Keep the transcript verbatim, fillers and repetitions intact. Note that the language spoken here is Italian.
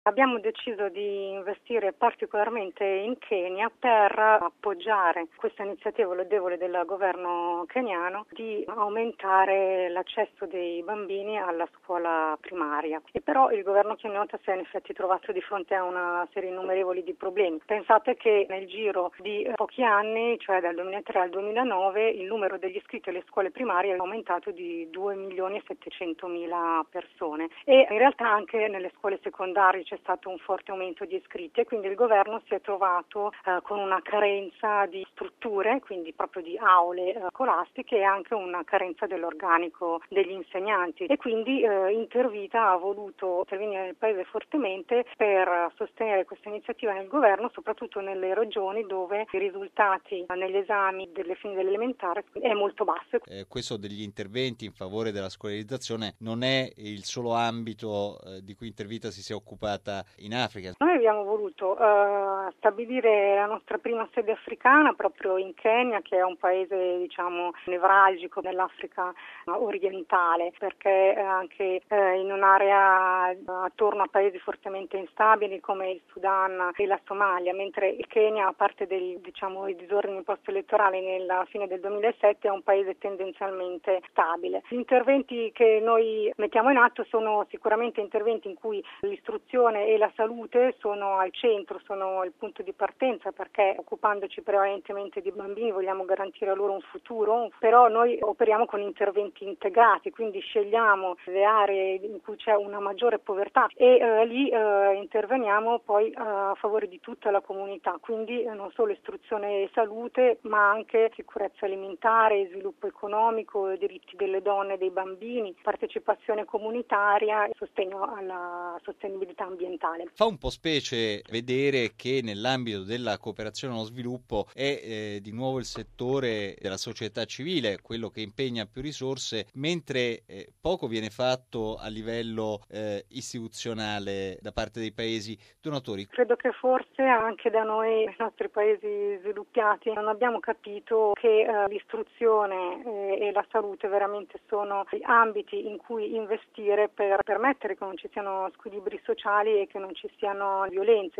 Abbiamo deciso di investire particolarmente in Kenya per appoggiare questa iniziativa lodevole del governo keniano di aumentare l'accesso dei bambini alla scuola primaria. E però il governo keniota si è in effetti trovato di fronte a una serie innumerevoli di problemi. Pensate che nel giro di pochi anni, cioè dal duemilatré al duemilanove, il numero degli iscritti alle scuole primarie è aumentato di due milioni e settecentomila persone e in realtà anche nelle scuole secondarie c'è stato un forte aumento di iscritti e quindi il governo si è trovato eh, con una carenza di strutture, quindi proprio di aule eh, scolastiche e anche una carenza dell'organico degli insegnanti e quindi eh, Intervita ha voluto intervenire nel paese fortemente per sostenere questa iniziativa nel governo, soprattutto nelle regioni dove i risultati negli esami delle fini dell'elementare è molto basso. Eh, questo degli interventi in favore della scolarizzazione non è il solo ambito eh, di cui Intervita si sia occupata in Africa. Noi abbiamo voluto uh, stabilire la nostra prima sede africana proprio in Kenya, che è un paese diciamo nevralgico dell'Africa orientale, perché anche uh, in un'area uh, attorno a paesi fortemente instabili come il Sudan e la Somalia, mentre il Kenya, a parte dei diciamo i disordini post-elettorali nella fine del duemilasette, è un paese tendenzialmente stabile. Gli interventi che noi mettiamo in atto sono sicuramente interventi in cui l'istruzione e la salute sono al centro, sono il punto di partenza, perché occupandoci prevalentemente di bambini vogliamo garantire loro un futuro, però noi operiamo con interventi integrati, quindi scegliamo le aree in cui c'è una maggiore povertà e eh, lì eh, interveniamo poi eh, a favore di tutta la comunità, quindi eh, non solo istruzione e salute ma anche sicurezza alimentare, sviluppo economico, diritti delle donne e dei bambini, partecipazione comunitaria e sostegno alla sostenibilità ambientale. Fa un po' specie vedere che nell'ambito della cooperazione allo sviluppo è eh, di nuovo il settore della società civile quello che impegna più risorse, mentre eh, poco viene fatto a livello eh, istituzionale da parte dei paesi donatori. Credo che forse anche da noi, nei nostri paesi sviluppiati, non abbiamo capito che eh, l'istruzione eh, e la salute veramente sono gli ambiti in cui investire per permettere che non ci siano squilibri sociali e che non ci siano violenze.